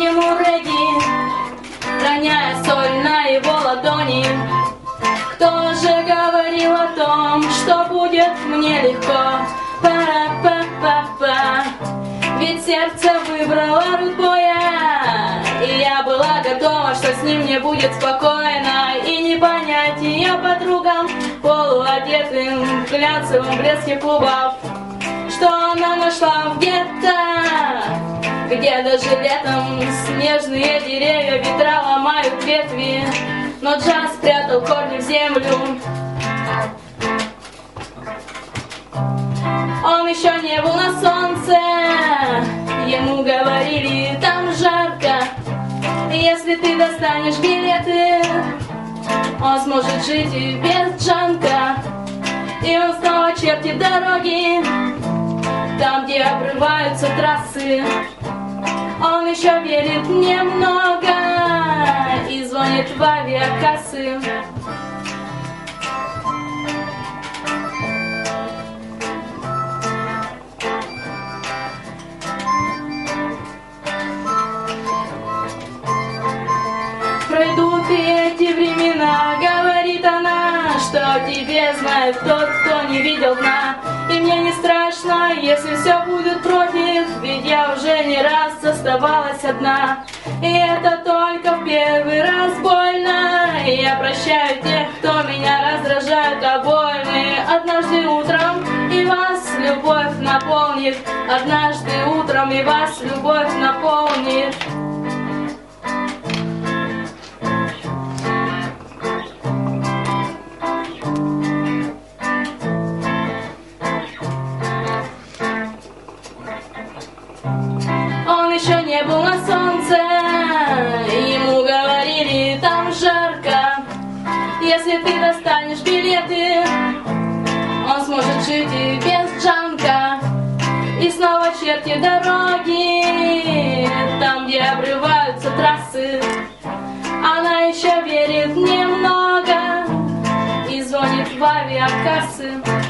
ему регги, роняя соль на его ладони. Кто же говорил о том, что будет мне легко? Пара-па-па-па. Ведь сердце выбрало рудбоя, и я была готова, что с ним мне будет спокойно. И не понять ее подругам, полуодетым в глянцевом блеске клубов, что она нашла в гетто, где даже летом снежные деревья ветра ломают ветви, но джаз спрятал корни в землю. Он еще не был на солнце, ему говорили, там жарко. Если ты достанешь билеты, он сможет жить и без джанка. И он снова чертит дороги, там, где обрываются трассы. Он еще верит немного и звонит в авиакассы. Пройдут и эти времена, говорит она, что тебе знает тот, кто не видел дна. И мне не страшно, если все будет против, ведь я уже не раз оставалась одна. И это только в первый раз больно, и я прощаю тех, кто меня раздражает обоими. Однажды утром и вас любовь наполнит, однажды утром и вас любовь наполнит. Он еще не был на солнце, ему говорили, там жарко. Если ты достанешь билеты, он сможет жить и без джанка. И снова чертит дороги, там, где обрываются трассы. Она еще верит немного и звонит в авиакассы.